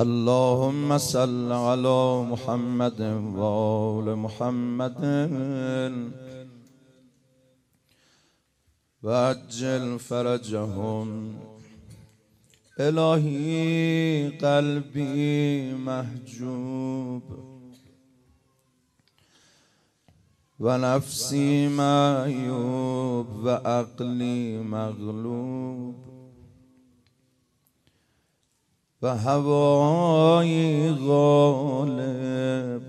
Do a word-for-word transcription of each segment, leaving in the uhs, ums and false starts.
اللهم صل على محمد وآل محمد وعجل فرجهم. الهی قلبی محجوب و نفسی معیوب و عقلی مغلوب و هوایی غالب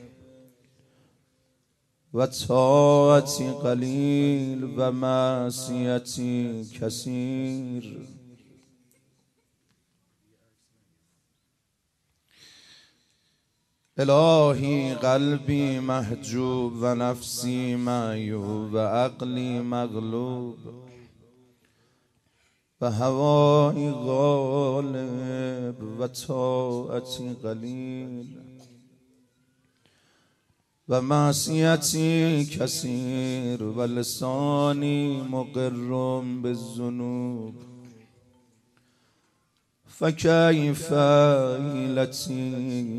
و طاعتی قلیل و معصیتی کثیر. الهی قلبی محجوب و نفسی معیوب و عقلی مغلوب و هوایی غالب و طاعتی قلیل و معصیتی کثیر و لسانی مقر بالذنوب فکیف حیلتی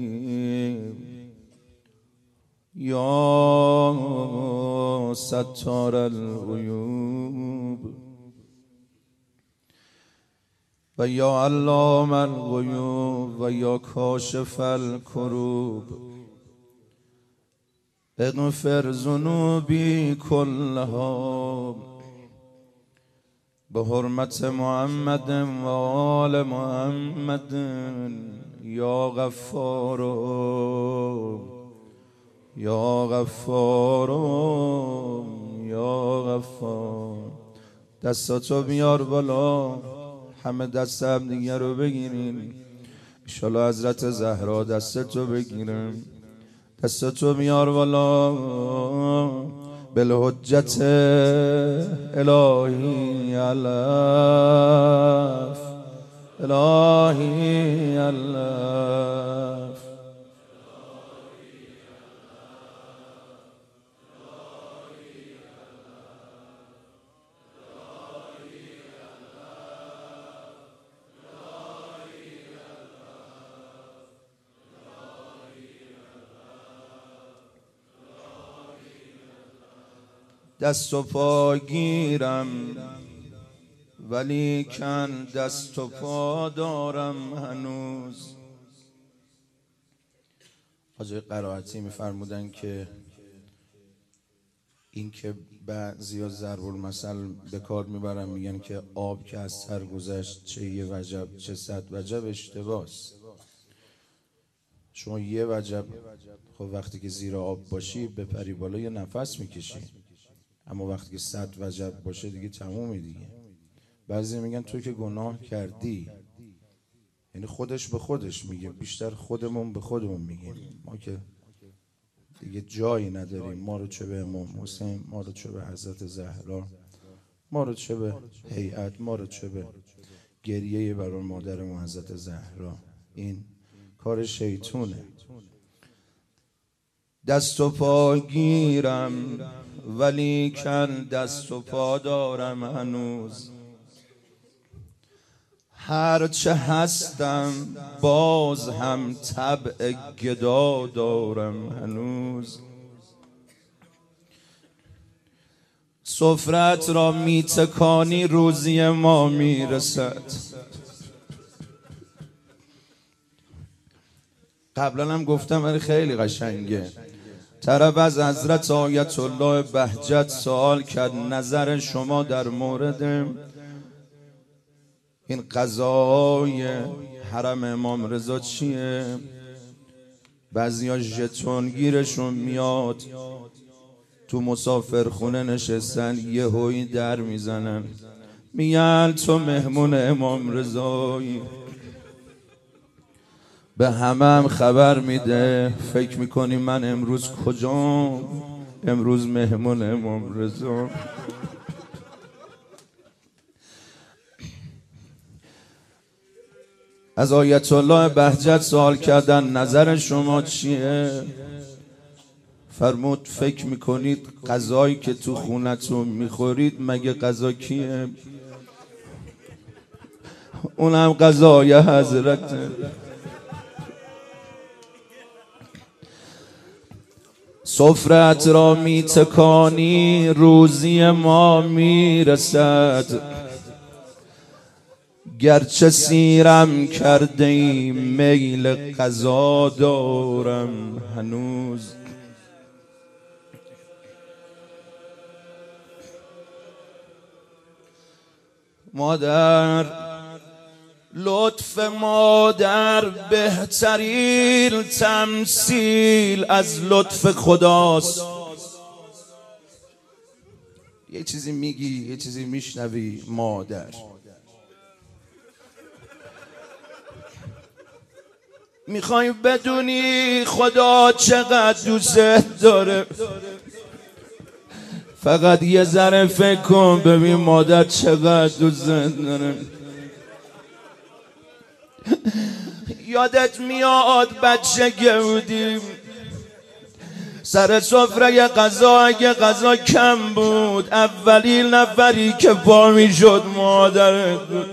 یا ستار العیوب و یا علام الغیوب و یا کاشف الکروب اغفر ذنوبی کلها به حرمت محمد و آل محمد یا غفار یا غفار یا غفار. دستاتو بیار بالا، همه دست هم دیگه رو بگیرین. انشالله حضرت زهرا دستتو بگیرن. دستتو بیار بالا بالحجت الهی الف الهی الف. دست و پا گیرم ولی کن دست و پا دارم هنوز. حاجی قرائتی میفرمودن که این که بعضیا ضرب المثل به کار میبرن، میگن که آب که از سر گذشت چه یه وجب چه صد وجب. اشتباس. شما یه وجب خب وقتی که زیر آب باشی به پری بالا یه نفس میکشی، اما وقتی که صد وجب باشه دیگه تمومی دیگه. بعضی میگن تو که گناه کردی، یعنی خودش به خودش میگه، بیشتر خودمون به خودمون میگیم. ما که دیگه جایی نداریم، ما رو چه به امام حسین، ما رو چه به حضرت زهرا، ما رو چه به هیئت، ما رو چه به گریه برای مادرمون حضرت زهرا. این کار شیطونه. دست و پا گیرم ولی کن دست و پا دارم هنوز. هرچه هستم باز هم طبع گدا دارم هنوز. سفرت را میتکانی روزی ما میرسد. قبلا هم گفتم ولی خیلی قشنگه. طرف از حضرت آیت الله بهجت سوال کرد نظر شما در مورد این قضای حرم امام رضا چیه؟ بعضیا ژتون گیرشون میاد، تو مسافرخونه نشستن، یه هوی در میزنن، میگن تو مهمون امام رضایی. به همه هم خبر میده. فکر میکنی من امروز کجام؟ امروز مهمون امام رضا. از آیت الله بهجت سوال کردن نظر شما چیه؟ فرمود فکر میکنید غذایی که تو خونتون میخورید مگه غذا کیه؟ اونم غذای حضرته. سفرت را می تکانی روزی ما می رسد، گرچه سیرم کرده ای میل قضا دارم هنوز. مادر، لطف مادر بهترین تمثیل از لطف خداست. یه چیزی میگی، یه چیزی میشنوی، مادر. میخوای بدونی خدا چقدر دوست داره؟ فقط یه ذره فکر کن ببین مادر چقدر دوست داره. یادت میاد بچگی بودیم، سر سفره غذا اگه غذا کم بود اولین نفری که پا میشد مادرت بود.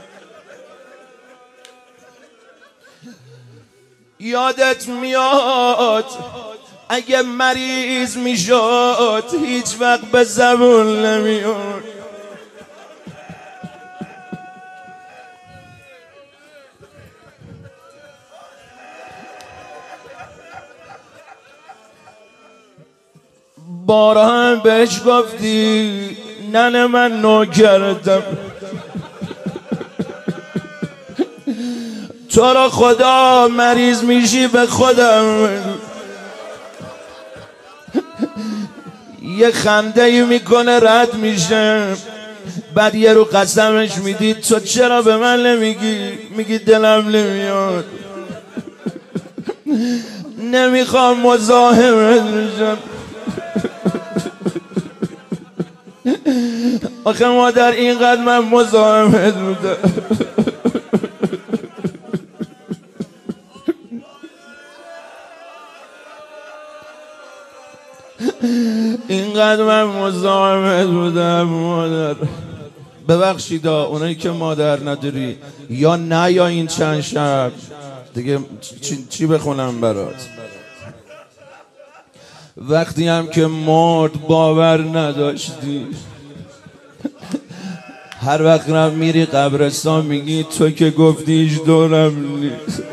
یادت میاد اگه مریض میشد هیچ وقت به زبون نمیاد. بارها هم بهش گفتی ننه من نوکرتم، تو را خدا مریض میشی به خودم. یه خنده ای میکنه رد میشه، بعد یه رو قسمش میدی تو چرا به من نمیگی؟ میگی دلم نمیاد. نمیخوام مزاحمت بشم. آخه مادر اینقدر من مزاحمت بودم. اینقدر من مزاحمت بودم مادر. ببخشیدا اونایی که مادر نداری یا نه یا این چند شب دیگه چی, چی بخونم برات؟ وقتی هم که مرد باور نداشتی، هر وقت رم میری قبرستان میگی تو که گفتی هیچ دورم نیست.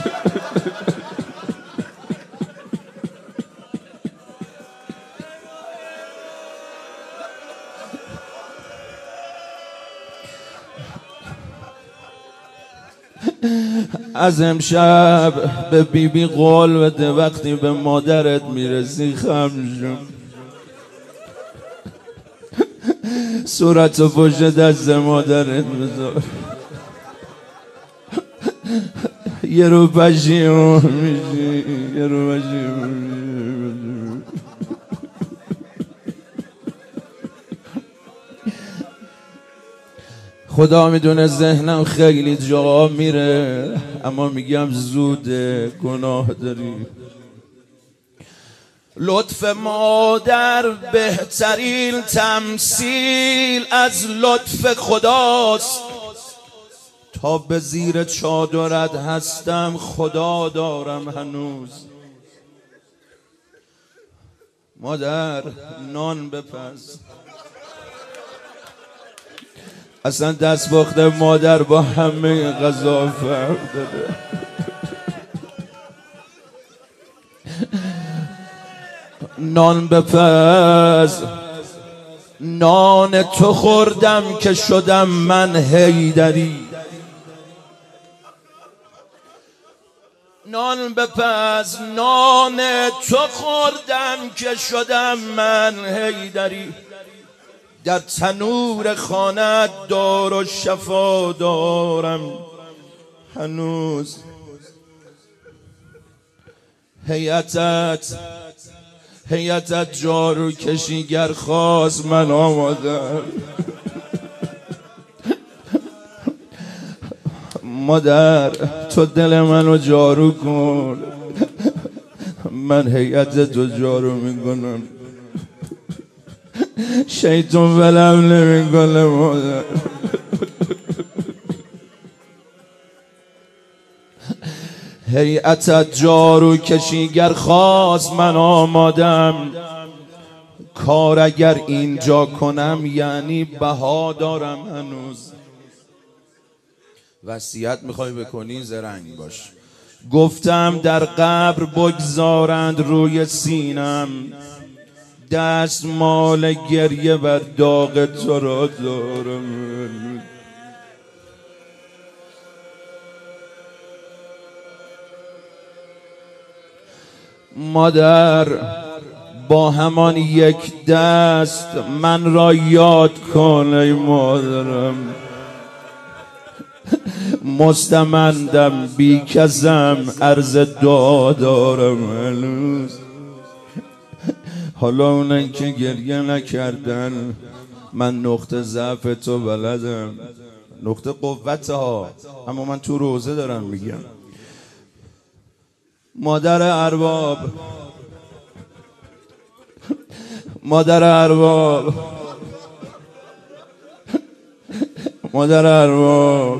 از امشب به بیبی قول بده وقتی به مادرت میرسی خم شو، صورت و پشت دست مادرت بذار، یه رو پشیمون میشی، یه رو پشیمون میشی. خدا میدونه ذهنم خیلی جا میره اما میگم زوده، گناه داری. لطف مادر بهترین تمثیل از لطف خداست. تا به زیر چادرت هستم خدا دارم هنوز. مادر نان بپز. اصلا دست باخت مادر با همه غذا فرق داره. نان بپز. نان تو خوردم که شدم من حیدری. نان بپز. نان تو خوردم که شدم من حیدری. در تنور خانه دار و شفا دارم هنوز. هیئتت هیئتت جارو کشیگر خواست من آمادم. مادر تو دل منو جارو کن، من هیئت تو جارو میکنم. شیطان ولم نمیکنه مادر. هیئتت جارو کشیگر خواست من آمادم، کار اگر اینجا کنم یعنی بها دارم هنوز. وصیت میخوای بکنی زرنگ باش. گفتم در قبر بگذارند روی سینم، دست مال گریه و داغ تو را دارم. مادر با همان یک دست من را یاد کن ای مادرم، مستمندم بی کسم عرض دعا دارم هنوز. حالا اونن که گریه نکردن من نقطه ضعف تو بلدم، نقطه قوت ها، اما من تو روزه دارم میگم. مادر ارباب، مادر ارباب، مادر ارباب،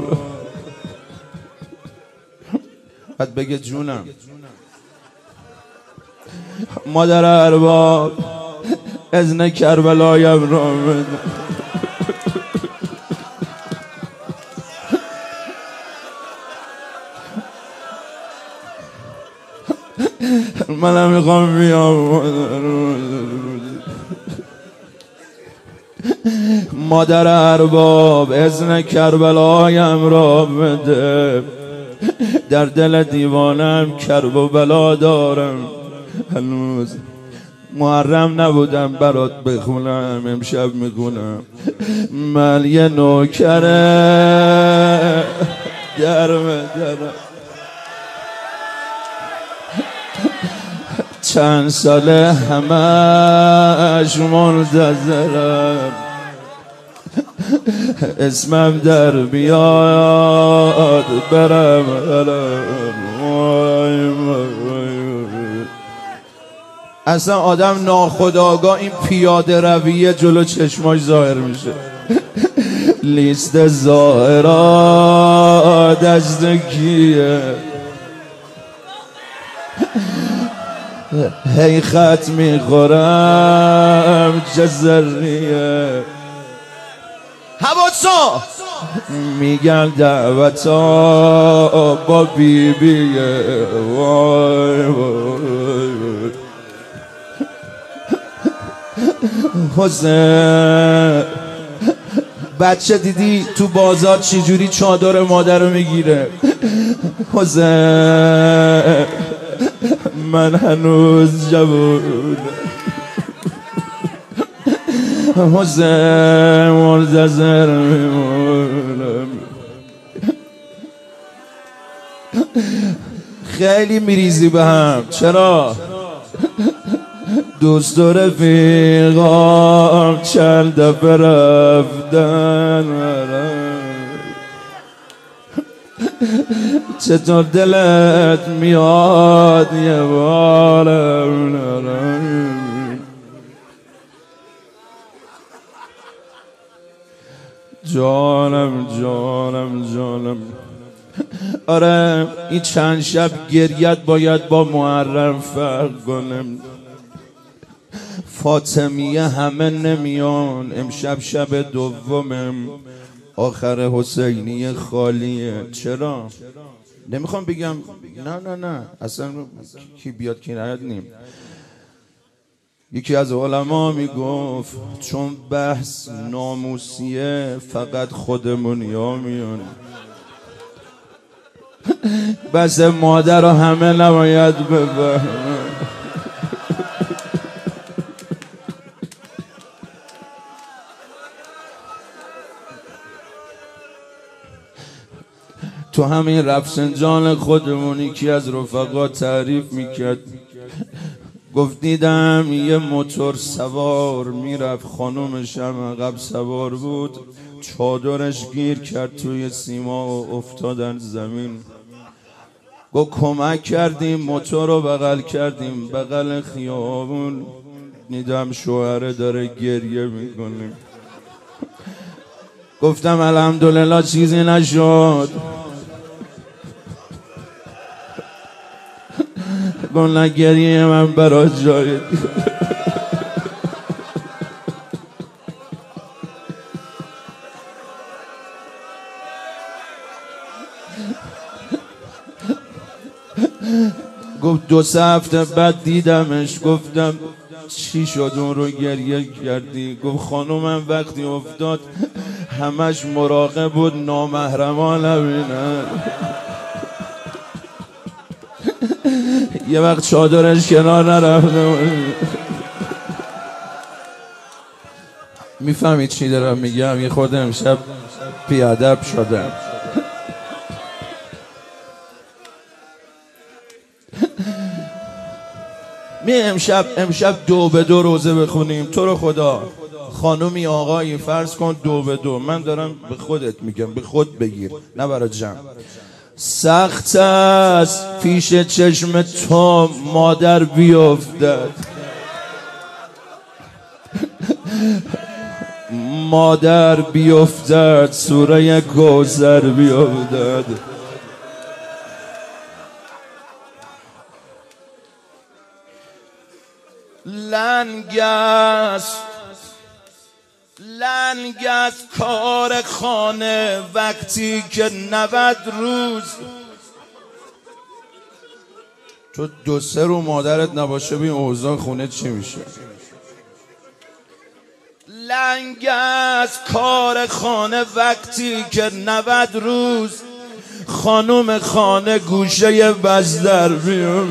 بعد بگه جونم. مادر ارباب اذن کربلایم را بده. منم میخوام بیام. مادر ارباب اذن کربلایم را بده، در دل دیوانم کرب و بلا دارم هنوز. محرم نبودم برات بخونم، امشب میخونم. من یه نوکره درم درم، چند ساله همش منتظرم اسمم در بیاد برم اصلا آدم ناخودآگاه این پیاده رویه جلو چشماش ظاهر میشه. لیست ظاهرات دست کیه؟ هی خط میخورم چه ذریه. حواسا میگن دعوتا با بی بیه. وای وای حسین، بچه دیدی تو بازار چجوری چادر مادر رو میگیره؟ حسین من هنوز جوون، حسین منتظر میمونم. خیلی میریزی به هم، چرا؟ دوست و رفیقام چند دفعه رفتن، چطور دلت میاد یه بارم؟ جانم جانم جانم. آره این چند شب گریت باید با محرم فرق کنم. فاطمیه همه نمیان، امشب شب دومم، آخر حسینی خالیه. چرا؟ نمیخوام بگم نه نه نه اصلا کی بیاد کی نیاد نیم. یکی از علما میگفت چون بحث ناموسیه فقط خودمون یا میان، بس مادر رو همه نباید بفهمن. تو همین رفسنجان خودمون یکی از رفقا تعریف میکرد، گفت دیدم یه موتور سوار میرفت، خانومش هم عقب سوار بود، چادرش گیر کرد توی سیما و افتادن زمین. گفت کمک کردیم، موتور رو بغل کردیم بغل خیابون، دیدم شوهره داره گریه میکنه. گفتم الحمدلله چیزی نشد. گل نگریه من برا جای گفت دو سه هفته بعد دیدمش، گفتم چی شد اون رو گریه کردی؟ گفت خانومم وقتی افتاد همش مراقب بود نامحرمان نبینن. یه وقت چادرش کنار نرفته. میفهمید چی دارم میگم؟ یه خورده امشب بیادب شدم. می امشب امشب دو به دو روزه بخونیم. تو رو خدا خانومی آقایی فرض کن دو به دو، من دارم به خودت میگم، به خود بگیر نه برای جمع. سخت است پیش چشم تو مادر بیفتد، مادر بیفتد سوره کوثر بیفتد. لنگ است لنگ است کار خانه وقتی که نود روز تو دو سه رو مادرت نباشه ببین اوضاع خونه چی میشه. لنگ است کار خانه وقتی که نود روز خانم خانه گوشه بزدر بیاد.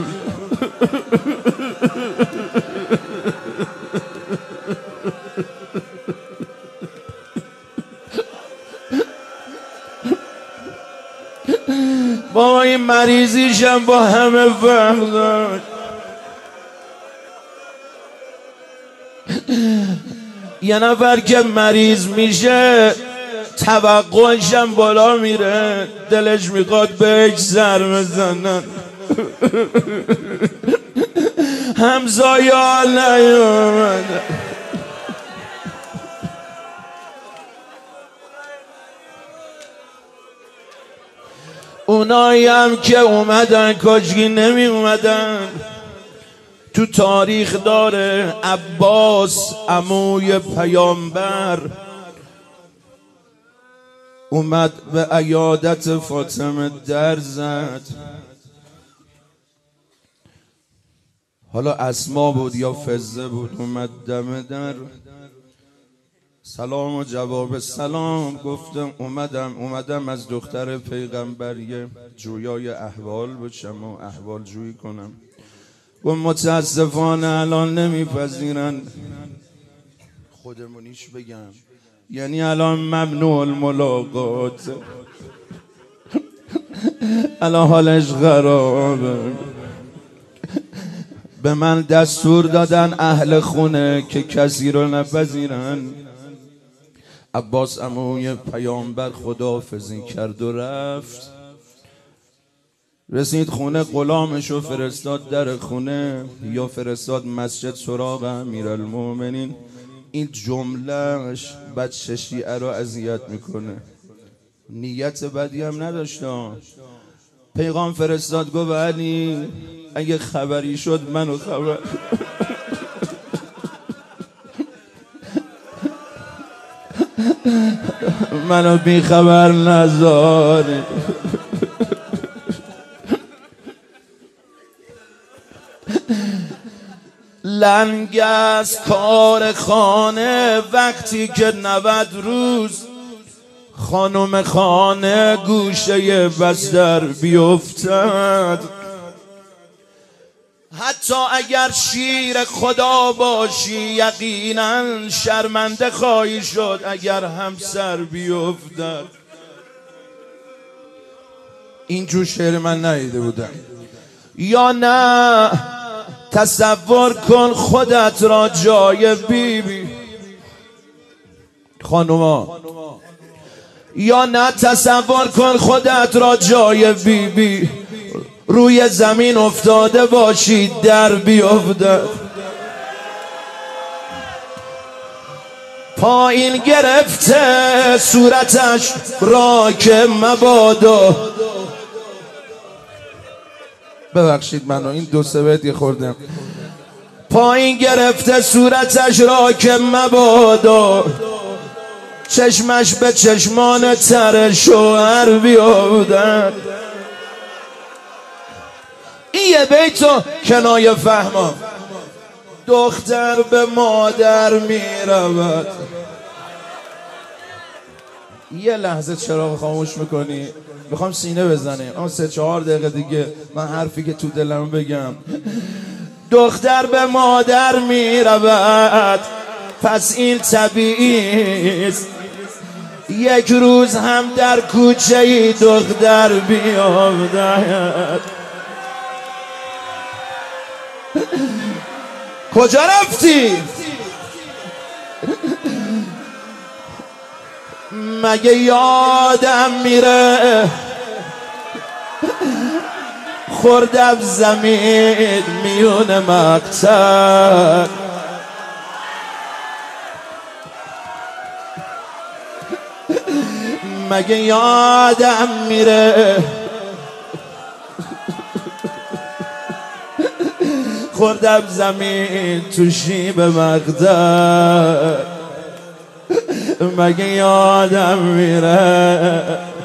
بابا این مریضیشم با همه فرق داشت. یه نفر که مریض میشه توقعشم بالا میره، دلش میخواد بهش سر بزنن. همسایا نیومد، اونایی هم که اومدن کاشکی نمی اومدن. تو تاریخ داره عباس عموی پیامبر اومد به عیادت فاطمه در زد. حالا اسما بود یا فزه بود، اومد دم در سلام و جواب سلام. گفتم اومدم اومدم از دختر پیغمبر یه جویای احوال بشم و احوال جویی کنم. گفت متاسفانه الان نمیپذیرن. خودمونیش بگم یعنی الان ممنوع الملاقات، الان حالش خرابه. به من دستور دادن اهل خونه که کسی رو نپذیرن. عباس عموی پیامبر خداحافظی کرد و رفت. رسید خونه غلامشو فرستاد در خونه، یا فرستاد مسجد سراغ امیرالمومنین. این جملهش بچه شیعه رو اذیت میکنه، نیت بدی هم نداشت. پیغام فرستاد گفت علی اگه خبری شد منو خبر. منو بی خبر نذاری. لنگ است کار خانه وقتی که نود روز خانم خانه گوشه بستر بیفتد. حتی اگر شیر خدا باشی یقینا شرمنده خواهی شد اگر همسر بیفتد. این جو شعر من ندیده بودم. یا نه تصور کن خودت را جای بیبی بی. خانوما یا نه تصور کن خودت را جای بیبی بی. روی زمین افتاده باشی در بیفته، پایین گرفته صورتش را که مبادا. ببخشید منو این دو سه بیت یه خوردم پایین گرفته صورتش را که مبادا چشمش به چشمان تر شوهر بیاودن. این یه بیتو کنایه فهمم. دختر به مادر می رود. یه لحظه چراغ خاموش میکنی؟ میخوام سینه بزنه اما سه چهار دقیقه دیگه من حرفی که تو دلم بگم. دختر به مادر می رود پس این طبیعی است یک روز هم در کوچه ای دختر بیافتد. کجا رفتی؟ مگه یادم میره خوردم زمین میون مقتل. مگه یادم میره خوردم زمین تو شیب مقتل. مگه یادم میره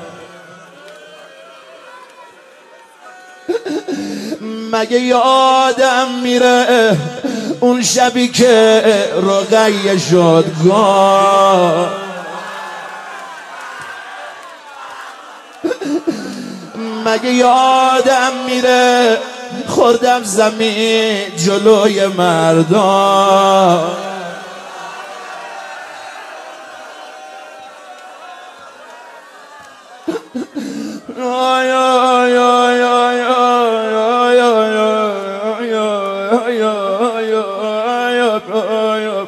مگه یادم میره اون شبی که رقیه شد گاه. مگه یادم میره خوردم زمین جلوی مردان. آی آی آی آی آی آی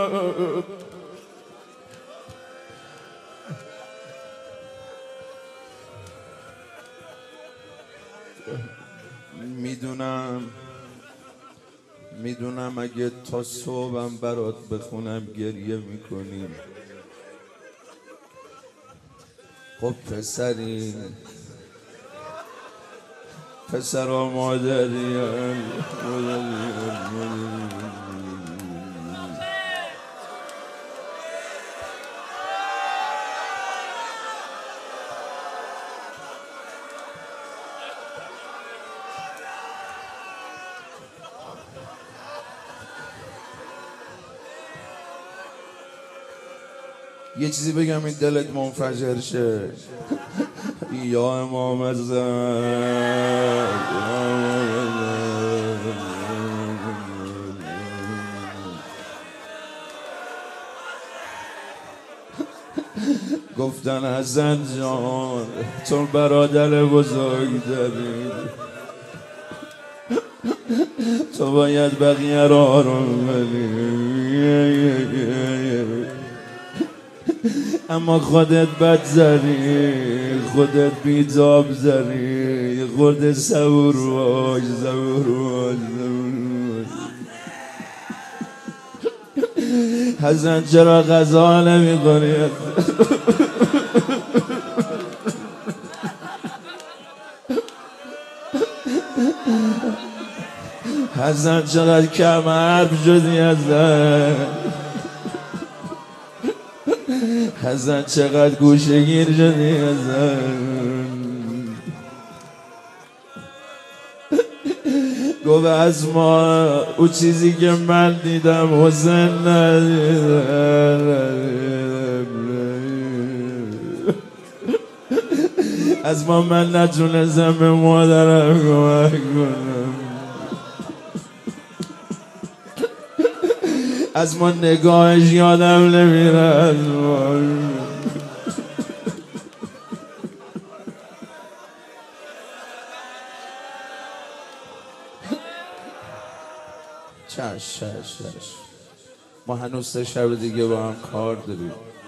میدونم میدونم اگه تا صبحم برات بخونم گریه میکنیم. خب پسری پسر و مادری یه چیزی بگم این دلت منفجر شه. یا امام زد گفتن حسن جان تو برادر بزرگ داری تو باید بقیه را آروم کنی اما خودت بد زنی خودت بیتاب زنی یه خورده صبور باش صبور باش حسن چرا غذا نمی کنی؟ حسن چقدر کم حرف شدی حسن حسن چقدر گوشه گیر شدی حسن گفت از ما او چیزی که من دیدم حسن ندیدم از ما من نتونستم به مادرم کمک کنم از ما نگاهش یادم نمیره از ما چش چش چش ما هنوز سه شب دیگه با هم کار داریم.